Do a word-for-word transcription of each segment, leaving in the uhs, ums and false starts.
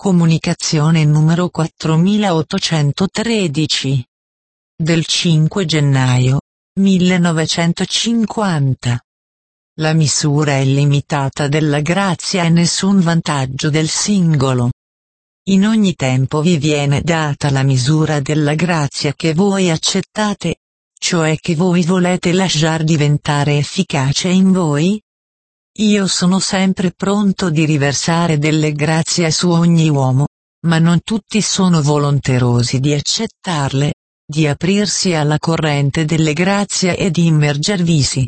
Comunicazione numero quattromilaottocentotredici. Del cinque gennaio millenovecentocinquanta. La misura illimitata della grazia e nessun vantaggio del singolo. In ogni tempo vi viene data la misura della grazia che voi accettate, cioè che voi volete lasciar diventare efficace in voi. Io sono sempre pronto di riversare delle grazie su ogni uomo, ma non tutti sono volonterosi di accettarle, di aprirsi alla corrente delle grazie e di immergervisi.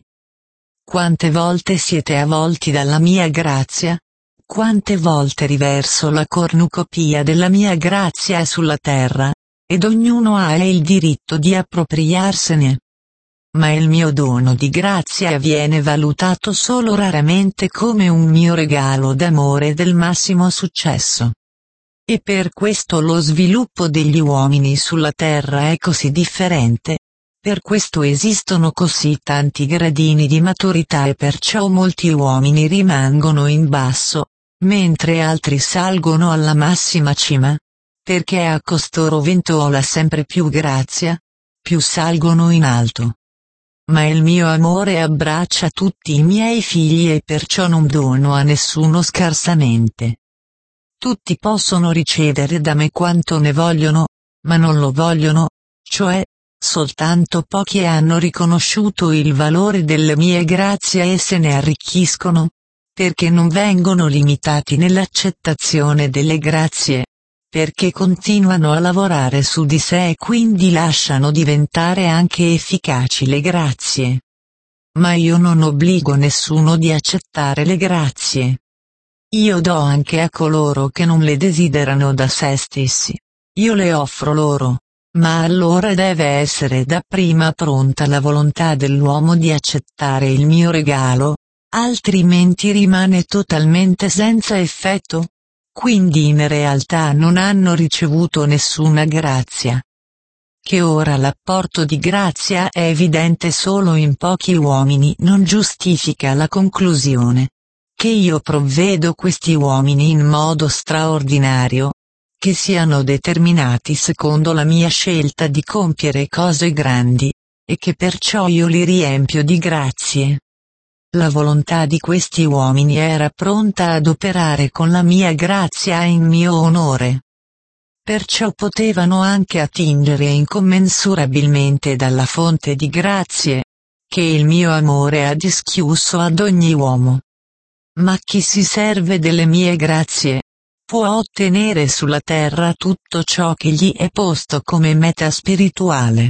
Quante volte siete avvolti dalla mia grazia? Quante volte riverso la cornucopia della mia grazia sulla terra, ed ognuno ha il diritto di appropriarsene. Ma il mio dono di grazia viene valutato solo raramente come un mio regalo d'amore del massimo successo. E per questo lo sviluppo degli uomini sulla terra è così differente, per questo esistono così tanti gradini di maturità e perciò molti uomini rimangono in basso, mentre altri salgono alla massima cima, perché a costoro ventola sempre più grazia, più salgono in alto. Ma il mio amore abbraccia tutti i miei figli e perciò non dono a nessuno scarsamente. Tutti possono ricevere da me quanto ne vogliono, ma non lo vogliono, cioè, soltanto pochi hanno riconosciuto il valore delle mie grazie e se ne arricchiscono, perché non vengono limitati nell'accettazione delle grazie, perché continuano a lavorare su di sé e quindi lasciano diventare anche efficaci le grazie. Ma io non obbligo nessuno di accettare le grazie. Io do anche a coloro che non le desiderano da sé stessi. Io le offro loro, ma allora deve essere dapprima pronta la volontà dell'uomo di accettare il mio regalo, altrimenti rimane totalmente senza effetto. Quindi in realtà non hanno ricevuto nessuna grazia. Che ora l'apporto di grazia è evidente solo in pochi uomini non giustifica la conclusione che io provvedo questi uomini in modo straordinario, che siano determinati secondo la mia scelta di compiere cose grandi, e che perciò io li riempio di grazie. La volontà di questi uomini era pronta ad operare con la mia grazia in mio onore. Perciò potevano anche attingere incommensurabilmente dalla fonte di grazie, che il mio amore ha dischiuso ad ogni uomo. Ma chi si serve delle mie grazie, può ottenere sulla terra tutto ciò che gli è posto come meta spirituale.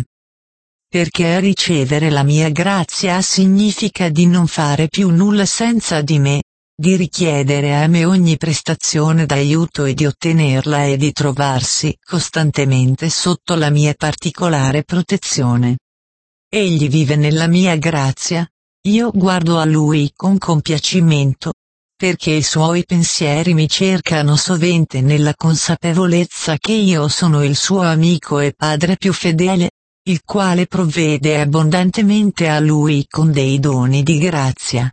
Perché ricevere la mia grazia significa di non fare più nulla senza di me, di richiedere a me ogni prestazione d'aiuto e di ottenerla e di trovarsi costantemente sotto la mia particolare protezione. Egli vive nella mia grazia, io guardo a lui con compiacimento, perché i suoi pensieri mi cercano sovente nella consapevolezza che io sono il suo amico e padre più fedele, il quale provvede abbondantemente a lui con dei doni di grazia.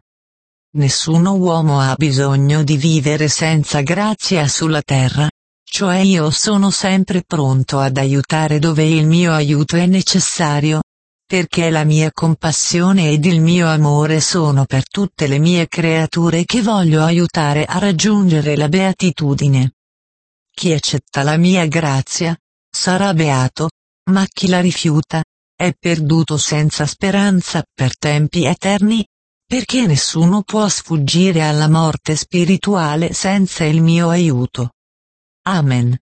Nessuno uomo ha bisogno di vivere senza grazia sulla terra, cioè io sono sempre pronto ad aiutare dove il mio aiuto è necessario, perché la mia compassione ed il mio amore sono per tutte le mie creature che voglio aiutare a raggiungere la beatitudine. Chi accetta la mia grazia, sarà beato, ma chi la rifiuta, è perduto senza speranza per tempi eterni, perché nessuno può sfuggire alla morte spirituale senza il mio aiuto. Amen.